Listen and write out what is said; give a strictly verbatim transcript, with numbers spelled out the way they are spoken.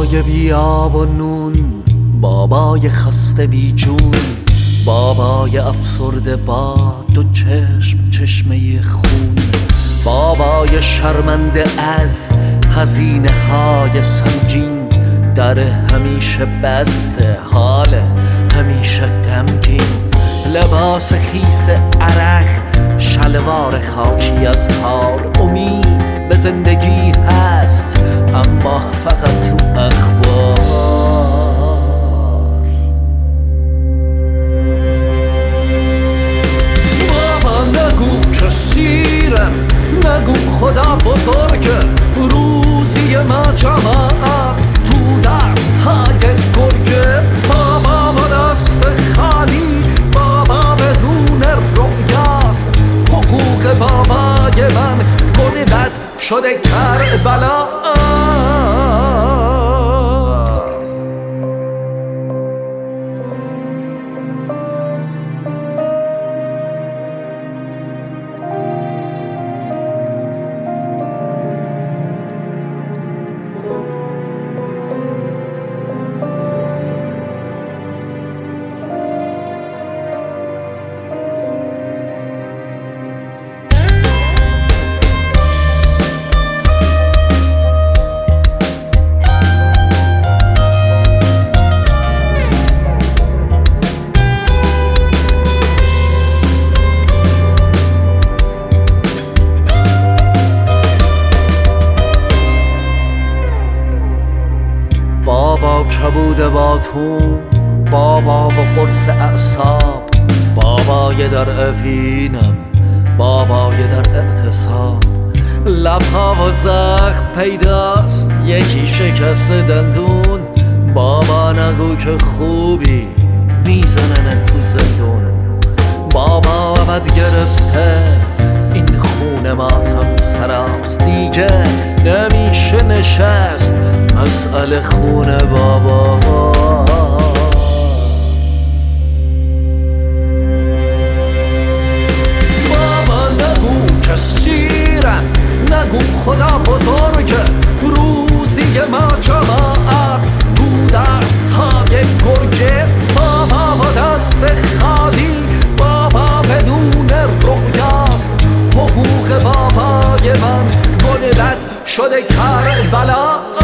بابای بی آب و نون، بابای خسته بی جون، بابای افسرده با دو چشم چشمه خون، بابای شرمنده از هزینه های سنگین، در همیشه بسته، حال همیشه غمگین، لباس خیس عرق، شلوار خاکی از کار، امید به زندگی هست اما فقط تو اخبار. بابا نگو که سیرم، نگو خدا بزرگه، روزی ما جماعت تو دست های گرگه، بابا با دست خالی، بابا بدون رویاست، حقوق بابای من گل بد شده کربلا. بابا کبود باتون، بابا و قرص اعصاب، بابای در اوینم، بابای در اعتصاب، لبها و زخم پیداست، یکی شکست دندون، بابا نگو که خوبی میزنن تو زندون، بابا ابد گرفته این خونه ماتم سراست، دیگه نمیشه نشست مسئله خونه بابا. بابا نگو که سیرم، نگو خدا بزرگه، روزی ما جماعت تو دست های گرگه، بابا با دست خالی، بابا بدون رویاست، حقوق بابای من گل بد شده کربلا.